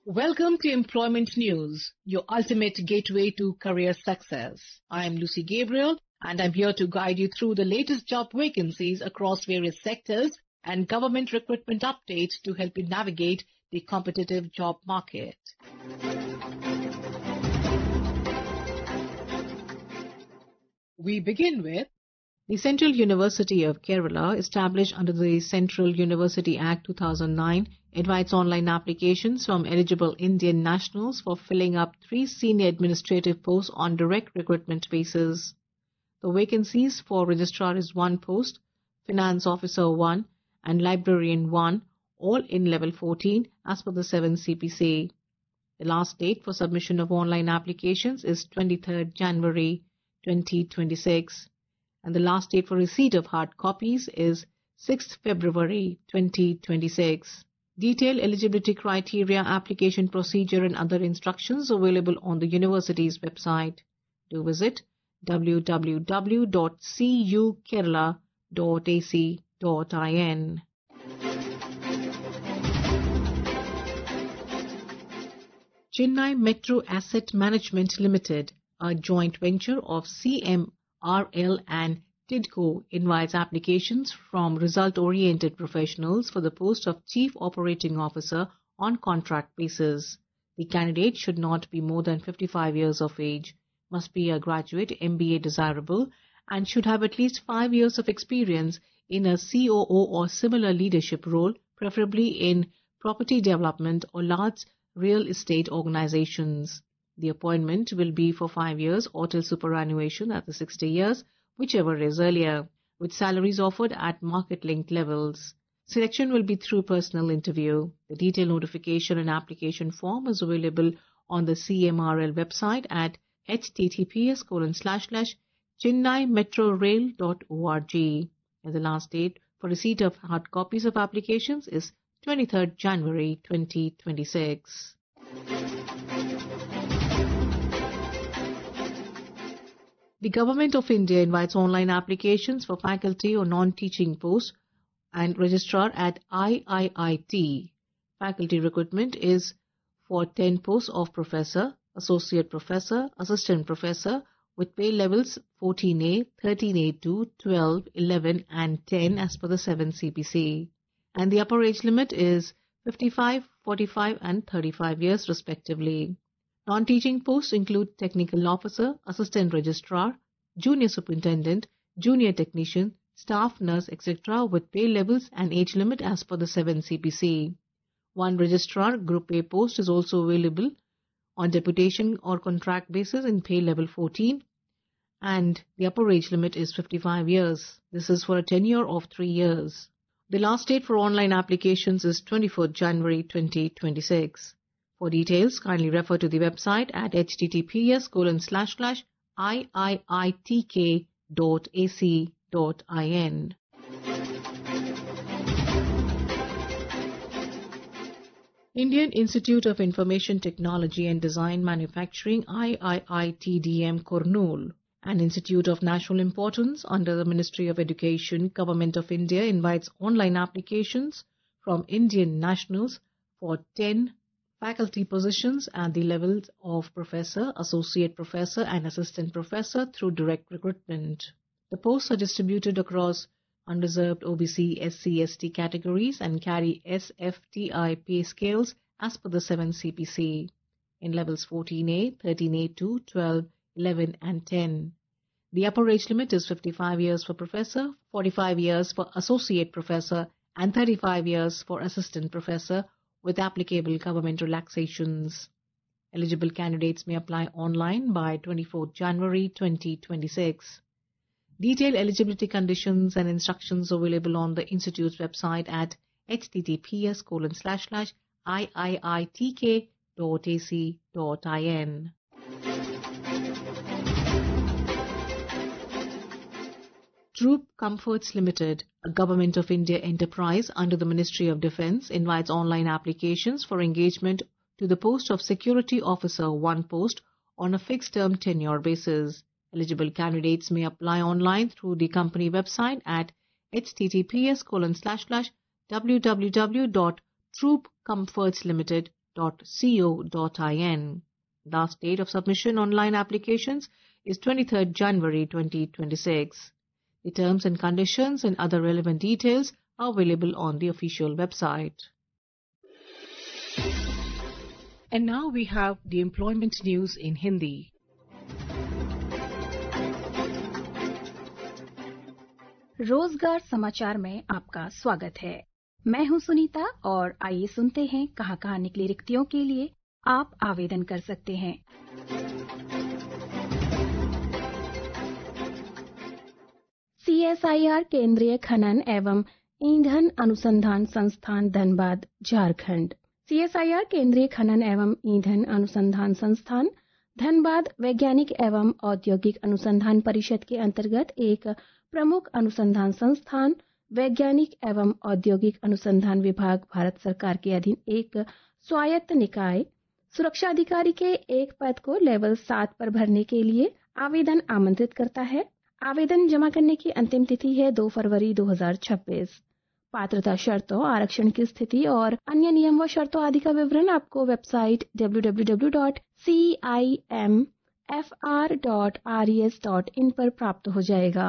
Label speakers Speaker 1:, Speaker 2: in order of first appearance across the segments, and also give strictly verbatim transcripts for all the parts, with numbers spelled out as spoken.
Speaker 1: Welcome to Employment News, your ultimate gateway to career success. I am Lucy Gabriel and I'm here to guide you through the latest job vacancies across various sectors and government recruitment updates to help you navigate the competitive job market. We begin with the Central University of Kerala, established under the Central University Act two thousand nine, invites online applications from eligible Indian nationals for filling up three senior administrative posts on direct recruitment basis. The vacancies for Registrar is one post, Finance Officer one and Librarian one, all in Level fourteen as per the seven C P C. The last date for submission of online applications is twenty-third January twenty twenty-six. And the last date for receipt of hard copies is sixth February twenty twenty-six. Detailed eligibility criteria, application procedure and other instructions available on the university's website. Do visit w w w dot c u kerala dot a c dot in. Chennai Metro Asset Management Limited, a joint venture of C M R L and TIDCO, invites applications from result-oriented professionals for the post of Chief Operating Officer on contract basis. The candidate should not be more than fifty-five years of age, must be a graduate M B A desirable, and should have at least five years of experience in a C O O or similar leadership role, preferably in property development or large real estate organizations. The appointment will be for five years or till superannuation at the sixty years, whichever is earlier, with salaries offered at market-linked levels. Selection will be through personal interview. The detailed notification and application form is available on the C M R L website at h t t p s colon slash slash chennai metro rail dot org. And the last date for receipt of hard copies of applications is twenty-third January twenty twenty-six. The Government of India invites online applications for faculty or non-teaching posts and registrar at I I I T. Faculty recruitment is for ten posts of professor, associate professor, assistant professor with pay levels fourteen A, thirteen A two, twelve, eleven and ten as per the seven C P C. And the upper age limit is fifty-five, forty-five and thirty-five years respectively. Non-teaching posts include technical officer, assistant registrar, junior superintendent, junior technician, staff nurse, et cetera with pay levels and age limit as per the seven C P C. One registrar group A post is also available on deputation or contract basis in pay level fourteen, and the upper age limit is fifty-five years. This is for a tenure of three years. The last date for online applications is twenty-fourth January twenty twenty-six. For details, kindly refer to the website at h t t p s colon slash slash i i i t k dot a c dot in. Indian Institute of Information Technology and Design Manufacturing I I I T D M Kurnool, an institute of national importance under the Ministry of Education, Government of India, invites online applications from Indian nationals for ten faculty positions at the levels of professor, associate professor and assistant professor through direct recruitment. The posts are distributed across unreserved O B C, S C, S T categories and carry S F T I pay scales as per the seven C P C in levels fourteen A, thirteen A two, twelve, eleven and ten. The upper age limit is fifty-five years for professor, forty-five years for associate professor and thirty-five years for assistant professor, with applicable government relaxations. Eligible candidates may apply online by twenty-fourth January twenty twenty-six. Detailed eligibility conditions and instructions available on the Institute's website at h t t p s colon slash slash i i i t k dot a c dot in. Troop Comforts Limited, a Government of India enterprise under the Ministry of Defence, invites online applications for engagement to the post of Security Officer one post on a fixed-term tenure basis. Eligible candidates may apply online through the company website at h t t p s colon slash slash w w w dot troop comforts limited dot co dot in. Last date of submission online applications is twenty-third January twenty twenty-six. The terms and conditions and other relevant details are available on the official website. And now we have the employment news in Hindi.
Speaker 2: रोजगार समाचार में आपका स्वागत है। मैं हूं सुनीता और आइए सुनते हैं कहां कहां निकली रिक्तियों के लिए आप आवेदन कर सकते हैं। सीएसआईआर केंद्रीय खनन एवं ईंधन अनुसंधान संस्थान धनबाद झारखंड। सीएसआईआर केंद्रीय खनन एवं ईंधन अनुसंधान संस्थान धनबाद वैज्ञानिक एवं औद्योगिक अनुसंधान परिषद के अंतर्गत एक प्रमुख अनुसंधान संस्थान वैज्ञानिक एवं औद्योगिक अनुसंधान विभाग भारत सरकार के अधीन एक स्वायत्त निकाय सुरक्षा अधिकारी के एक पद को लेवल सात पर भरने के लिए आवेदन आमंत्रित करता है। आवेदन जमा करने की अंतिम तिथि है दो फरवरी दो हज़ार छब्बीस। पात्रता शर्तों, आरक्षण की स्थिति और अन्य नियम व शर्तों आदि का विवरण आपको website W W W dot C I M F R dot R E S dot in पर प्राप्त हो जाएगा।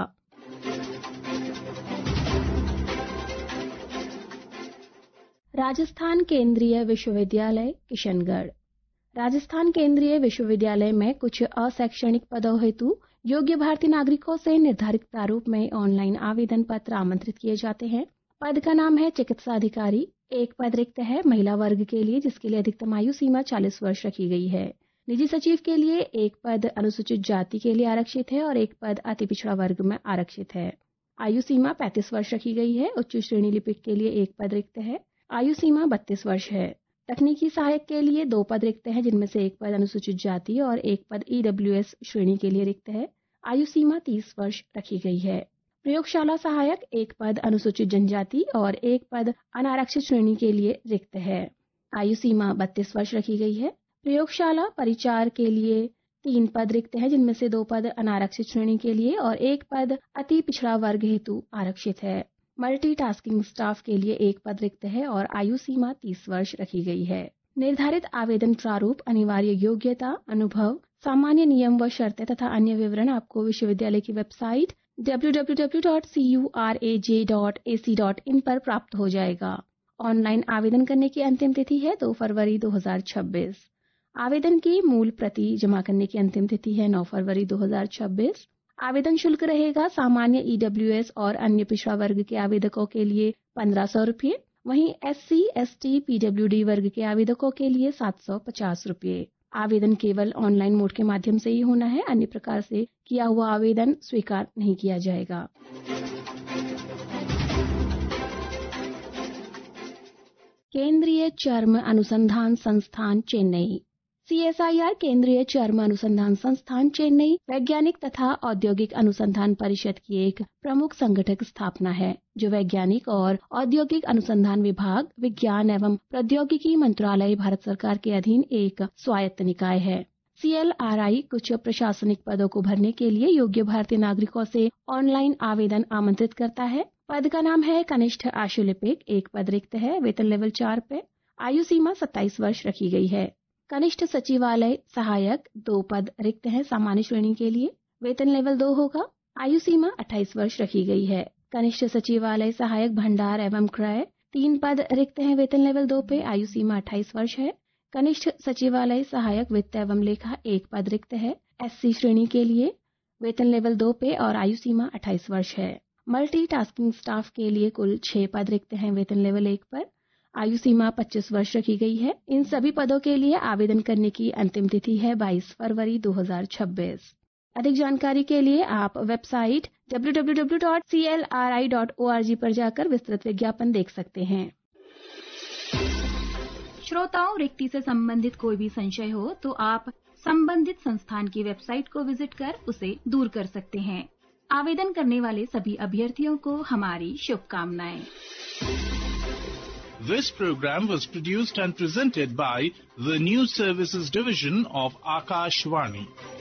Speaker 2: राजस्थान केंद्रीय विश्वविद्यालय किशनगढ़। राजस्थान केंद्रीय विश्वविद्यालय में कुछ अशैक्षणिक पदों हेतु योग्य भारतीय नागरिकों से निर्धारित प्रारूप में ऑनलाइन आवेदन पत्र आमंत्रित किए जाते हैं। पद का नाम है चिकित्सा अधिकारी। एक पद रिक्त है महिला वर्ग के लिए, जिसके लिए अधिकतम आयु सीमा चालीस वर्ष रखी गई है। निजी सचिव के लिए एक पद अनुसूचित जाति के लिए आरक्षित है और एक पद अति पिछड़ा वर्ग में आरक्षित है। आयु सीमा पैंतीस वर्ष रखी गई है। उच्च श्रेणी लिपिक के लिए एक पद रिक्त है। आयु सीमा बत्तीस वर्ष है। तकनीकी सहायक के लिए दो पद रिक्त है, जिनमें से एक पद अनुसूचित जाति और एक पद ई डब्ल्यू एस श्रेणी के लिए रिक्त है। आयु सीमा तीस वर्ष रखी गई है। प्रयोगशाला सहायक एक पद अनुसूचित जनजाति और एक पद अनारक्षित श्रेणी के लिए रिक्त है। आयु सीमा बत्तीस वर्ष रखी गई है। प्रयोगशाला परिचार के लिए तीन पद रिक्त है, जिनमें से दो पद अनारक्षित श्रेणी के लिए और एक पद अति पिछड़ा वर्ग हेतु आरक्षित है। मल्टीटास्किंग स्टाफ के लिए एक पद रिक्त है और आयु सीमा तीस वर्ष रखी गई है। निर्धारित आवेदन प्रारूप, अनिवार्य योग्यता, अनुभव, सामान्य नियम व शर्तें तथा अन्य विवरण आपको विश्वविद्यालय की website W W W dot C U R A J dot A C dot in पर प्राप्त हो जाएगा। ऑनलाइन आवेदन करने की अंतिम तिथि है दो फरवरी दो हज़ार छब्बीस। आवेदन की मूल प्रति जमा करने की अंतिम तिथि है नौ फरवरी दो हज़ार छब्बीस। आवेदन शुल्क रहेगा सामान्य ई डब्ल्यू एस और अन्य पिछड़ा वर्ग के आवेदकों के लिए पंद्रह सौ रुपये, वहीं S C, S T, P W D वर्ग के आवेदकों के लिए सात सौ पचास रुपये। आवेदन केवल ऑनलाइन मोड के माध्यम से ही होना है, अन्य प्रकार से किया हुआ आवेदन स्वीकार नहीं किया जाएगा। केंद्रीय चर्म अनुसंधान संस्थान चेन्नई। सीएसआईआर केंद्रीय चर्म अनुसंधान संस्थान चेन्नई वैज्ञानिक तथा औद्योगिक अनुसंधान परिषद की एक प्रमुख संगठक स्थापना है, जो वैज्ञानिक और औद्योगिक अनुसंधान विभाग, विज्ञान एवं प्रौद्योगिकी मंत्रालय, भारत सरकार के अधीन एक स्वायत्त निकाय है। सीएलआरआई कुछ प्रशासनिक पदों को भरने के लिए योग्य भारतीय नागरिकों से ऑनलाइन आवेदन आमंत्रित करता है। पद का नाम है कनिष्ठ आशुलिपिक। एक पद रिक्त है। वेतन लेवल चार पे। आयु सीमा सत्ताईस वर्ष रखी गई है। कनिष्ठ सचिवालय सहायक दो पद रिक्त हैं सामान्य श्रेणी के लिए। वेतन लेवल दो होगा। आयु सीमा अट्ठाईस वर्ष रखी गई है। कनिष्ठ सचिवालय सहायक भंडार एवं क्रय तीन पद रिक्त हैं। वेतन लेवल दो पे। आयु सीमा अट्ठाईस वर्ष है। कनिष्ठ सचिवालय सहायक वित्त एवं लेखा एक पद रिक्त है एससी श्रेणी के लिए। वेतन लेवल दो पे और आयु सीमा अट्ठाईस वर्ष है। मल्टीटास्किंग स्टाफ के लिए कुल छह पद रिक्त हैं। वेतन लेवल एक पर। आयु सीमा पच्चीस वर्ष रखी गई है। इन सभी पदों के लिए आवेदन करने की अंतिम तिथि है बाईस फरवरी दो हज़ार छब्बीस। अधिक जानकारी के लिए आप website W W W dot C L R I dot O R G पर जाकर विस्तृत विज्ञापन देख सकते हैं। श्रोताओं, रिक्ति से संबंधित कोई भी संशय हो तो आप संबंधित संस्थान की वेबसाइट को विजिट कर उसे दूर कर सकते हैं। आवेदन करने वाले सभी अभ्यर्थियों को हमारी शुभकामनाएं।
Speaker 3: This program was produced and presented by the News Services Division of Akashvani.